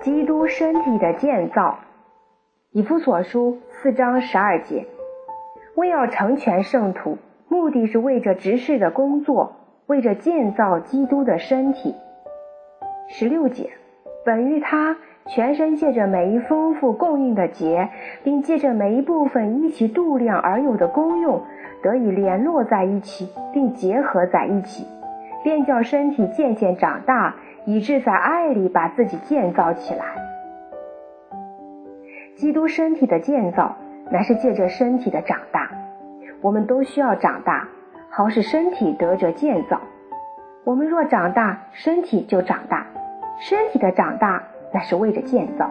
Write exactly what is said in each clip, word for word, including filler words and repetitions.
基督身体的建造。以弗所书四章十二节，为要成全圣徒，目的是为着执事的工作，为着建造基督的身体。十六节，本于他全身借着每一丰富供应的节，并借着每一部分依其度量而有的功用，得以联络在一起，并结合在一起，便叫身体渐渐长大，以致在爱里把自己建造起来。基督身体的建造乃是借着身体的长大，我们都需要长大，好使身体得着建造。我们若长大，身体就长大，身体的长大乃是为着建造。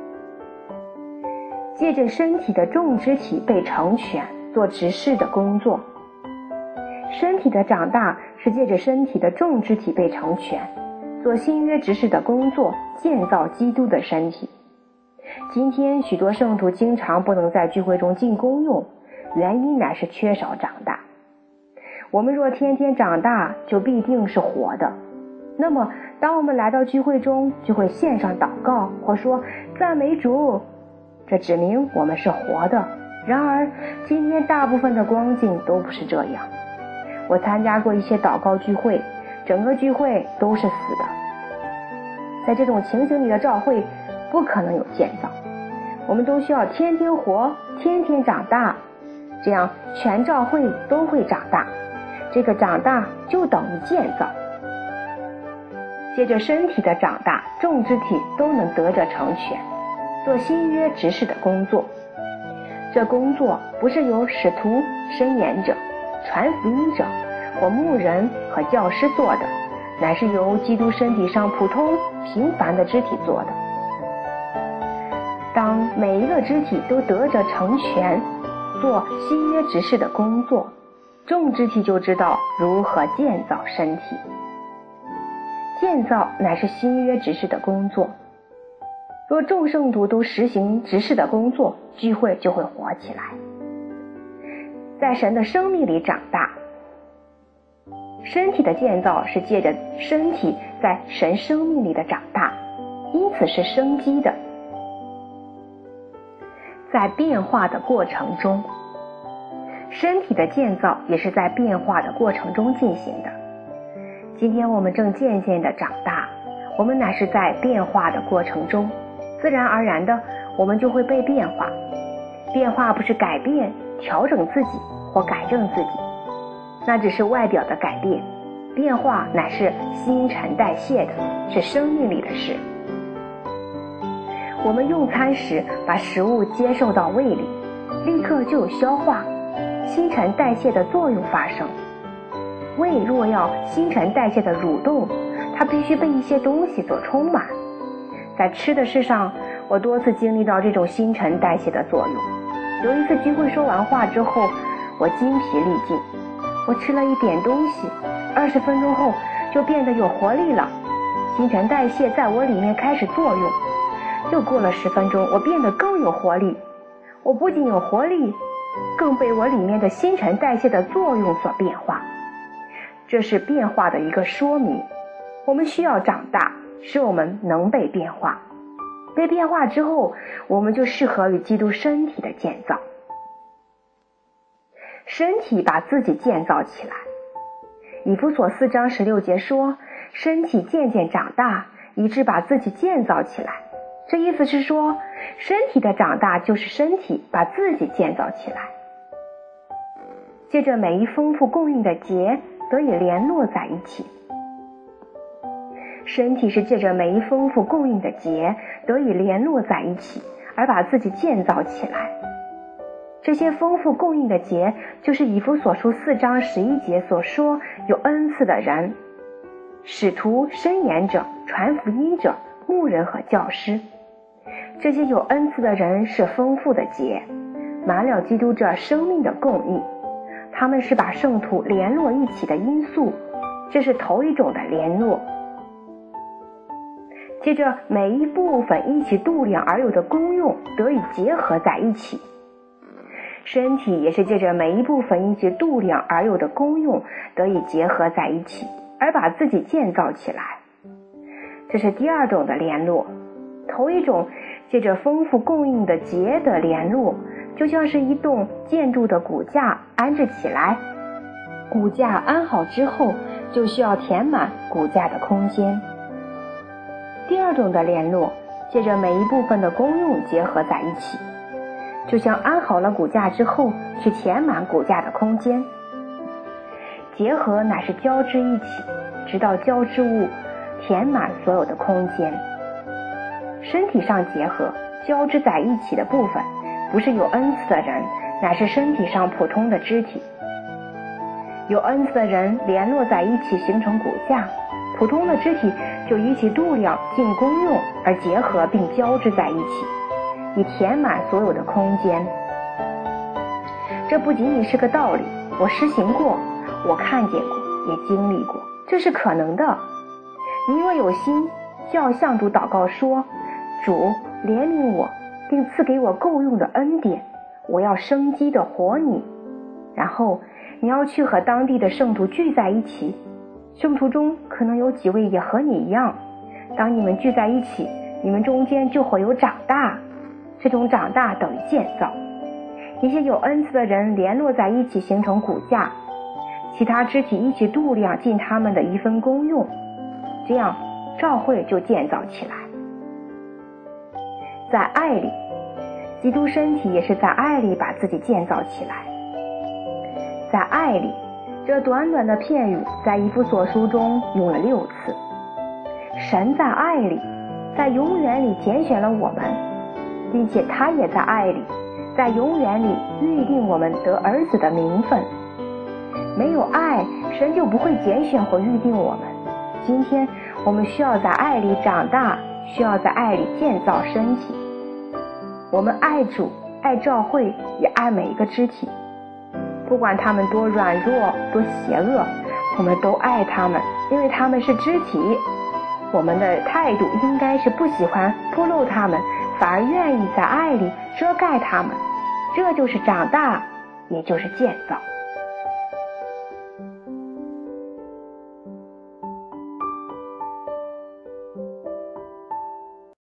借着身体的众肢体被成全，做执事的工作。身体的长大是借着身体的众肢体被成全，做新约执事的工作，建造基督的身体。今天许多圣徒经常不能在聚会中尽功用，原因乃是缺少长大。我们若天天长大，就必定是活的。那么当我们来到聚会中，就会献上祷告，或说赞美主，这指明我们是活的。然而今天大部分的光景都不是这样。我参加过一些祷告聚会，整个聚会都是死的。在这种情形里的教会不可能有建造，我们都需要天天活，天天长大，这样全教会都会长大。这个长大就等于建造。借着身体的长大，众肢体都能得着成全，做新约执事的工作。这工作不是由使徒、申言者、传福音者或牧人和教师做的，乃是由基督身体上普通平凡的肢体做的。当每一个肢体都得着成全，做新约执事的工作，众肢体就知道如何建造身体。建造乃是新约执事的工作。若众圣徒都实行执事的工作，聚会就会活起来，在神的生命里长大。身体的建造是借着身体在神生命里的长大，因此是生机的。在变化的过程中，身体的建造也是在变化的过程中进行的。今天我们正渐渐地长大，我们乃是在变化的过程中，自然而然的我们就会被变化。变化不是改变、调整自己或改正自己，那只是外表的改变。变化乃是新陈代谢的，是生命里的事。我们用餐时把食物接受到胃里，立刻就有消化、新陈代谢的作用发生。胃若要新陈代谢的蠕动，它必须被一些东西所充满。在吃的事上，我多次经历到这种新陈代谢的作用。有一次聚会说完话之后，我筋疲力尽，我吃了一点东西，二十分钟后就变得有活力了，新陈代谢在我里面开始作用。又过了十分钟，我变得更有活力。我不仅有活力，更被我里面的新陈代谢的作用所变化。这是变化的一个说明。我们需要长大，使我们能被变化。被变化之后，我们就适合于基督身体的建造。身体把自己建造起来。以弗所四章十六节说，身体渐渐长大，以致把自己建造起来。这意思是说，身体的长大就是身体把自己建造起来。借着每一丰富供应的节，得以联络在一起。身体是借着每一丰富供应的节，得以联络在一起，而把自己建造起来。这些丰富供应的节，就是以弗所书四章十一节所说有恩赐的人，使徒、申言者、传福音者、牧人和教师。这些有恩赐的人是丰富的节，满了基督这生命的供应。他们是把圣徒联络一起的因素，这是头一种的联络。接着每一部分依其度量而有的功用得以结合在一起。身体也是借着每一部分依其度量而有的功用得以结合在一起，而把自己建造起来。这是第二种的联络。 头一种借着丰富供应的节的联络，就像是一栋建筑的骨架安置起来，骨架安好之后，就需要填满骨架的空间。第二种的联络，借着每一部分的功用结合在一起，就像安好了骨架之后，去填满骨架的空间。结合乃是交织一起，直到交织物填满所有的空间。身体上结合交织在一起的部分，不是有恩赐的人，乃是身体上普通的肢体。有恩赐的人联络在一起形成骨架，普通的肢体就以其度量尽功用而结合并交织在一起，以填满所有的空间。这不仅仅是个道理，我实行过，我看见过，也经历过，这是可能的。你若有心，就要向主祷告说，主怜悯我，并赐给我够用的恩典，我要生机的活你。然后你要去和当地的圣徒聚在一起，圣徒中可能有几位也和你一样，当你们聚在一起，你们中间就会有长大，这种长大等于建造。一些有恩赐的人联络在一起形成骨架，其他肢体一起度量尽他们的一分功用，这样教会就建造起来。在爱里，基督身体也是在爱里把自己建造起来。在爱里，这短短的片语在以弗所书中用了六次。神在爱里，在永远里拣选了我们，并且他也在爱里，在永远里预定我们得儿子的名分。没有爱，神就不会拣选或预定我们。今天我们需要在爱里长大，需要在爱里建造身体。我们爱主，爱教会，也爱每一个肢体，不管他们多软弱多邪恶，我们都爱他们，因为他们是肢体。我们的态度应该是不喜欢暴露他们，反而愿意在爱里遮盖他们。这就是长大，也就是建造。